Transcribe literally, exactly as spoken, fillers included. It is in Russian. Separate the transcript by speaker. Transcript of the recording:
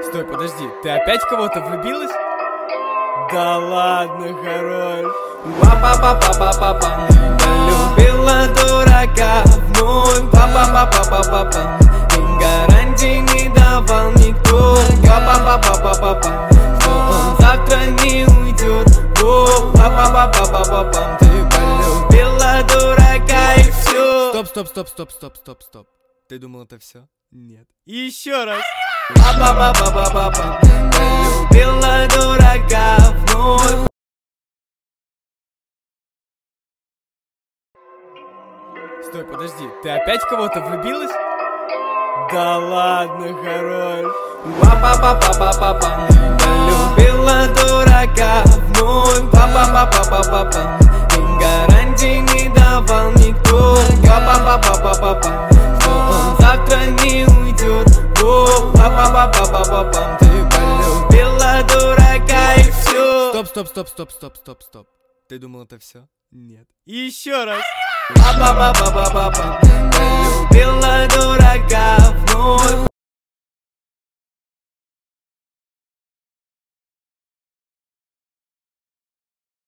Speaker 1: Стой, подожди, ты опять в кого-то влюбилась? Да ладно, хорош.
Speaker 2: Па-па-па-па-па-па-пам. Полюбила дурака вновь. Па-па-па-па-па-па-пам. И гарантий не давал никто. Па-па-па-па-па-па-пам. Что он завтра не уйдет. Па-па-па-па-па-пам. Ты полюбила дурака и все.
Speaker 1: Стоп, стоп, стоп, стоп, стоп, стоп, стоп. Ты думал, это все? Нет. И еще раз.
Speaker 2: Па-па-па-па-па-пам. Полюбила дурака вновь.
Speaker 1: Стой, подожди, ты опять в кого-то влюбилась? Да ладно, хорош.
Speaker 2: Па-па-па-па-па-пам. Полюбила дурака вновь. Па-па-па-па-па-пам. И гарантий не давал никто. Па-па-па-па-па-пам. Что он завтра не уйдет. Па-па-па-па-па-пам. Ты полюбила дурака и все.
Speaker 1: Стоп, стоп, стоп, стоп, стоп, стоп, стоп. Ты думал, это все? Нет. И еще раз.
Speaker 2: Па-па-па-па-па-пам. Полюбила дурака